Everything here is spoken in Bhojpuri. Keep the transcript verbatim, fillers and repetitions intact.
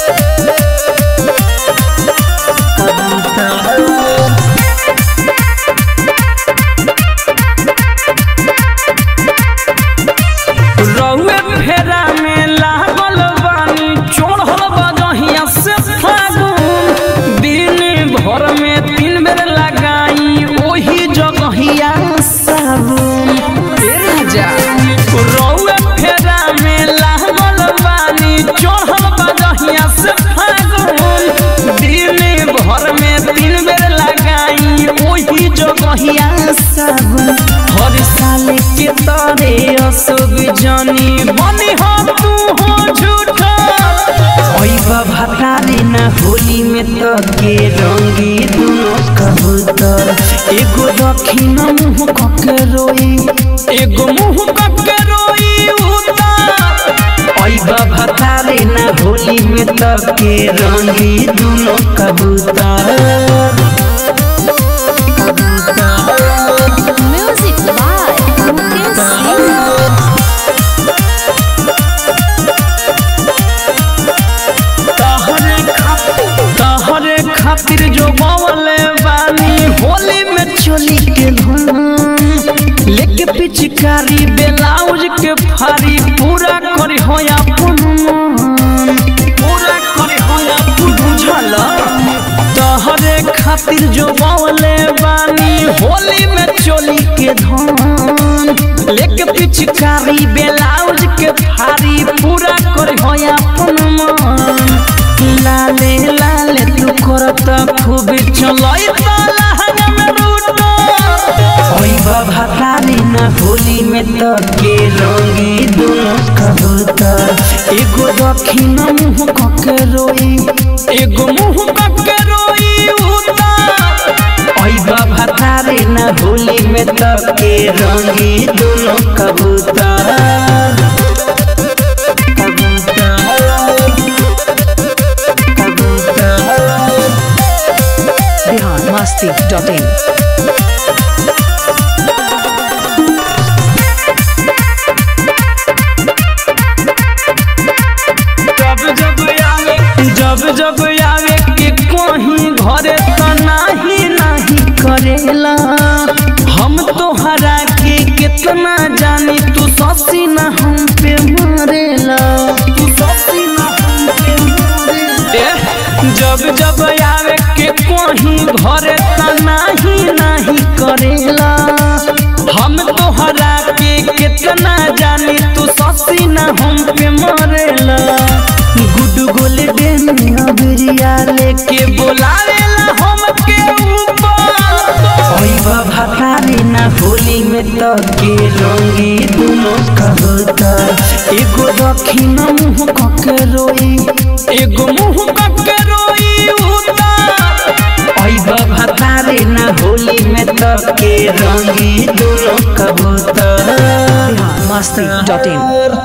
हर साल के तरे असब जानी बनी हो तू हो झूठा भतारी ना होली में तो के रंगी दोनों कबूतर एगो दक्षिण मुँह कके रोई एगो मुँह कके रोई उतार भतारी ना होली में तो के रंगी दोनों कबूतर खातिर जो बवले बानी होली में चोली के धुन लेके पिचकारी ब्लाउज के फारी पूरा करे होया पुन पूरा करे होया पुन बुझल तहरे खातिर जो बवले बानी होली में चोली के धुन लेके पिचकारी ब्लाउज के फारी पूरा करे होया पुन लाले लाले तू करत खूब चलई ताला में रूटो ओई भतारी ना होली में तो के रंगी दोनों कबूतर एगो दक्षिण मुँह कके रोई एगो मुँह कके रोई उतार ओई भतारी ना होली में तो के रंगी दोनों कबूतर masti dot in जब जब आवे के कहीं घरे तो नाही नाही करेला हम तोहरा के कितना जानी तू ससी ना हम पे मरेला तू ससी ना हम पे मरेला जब जब आवे के कहीं घरे तो नाही नाही करेला हम तोहरा के कितना जानी तू ससी ना हम पे मरेला गुड गोल्डन अबरिया लेके बोलावेला हम के ऊपर ओई भतारी ना होली में तो के रंगी दोनों कबूतर एगो दक्षिण मुँह कके रोई एगो मुँह कके रोई उतार ओई भतारी ना होली में तो के रंगी दोनों कबूतर masti dot in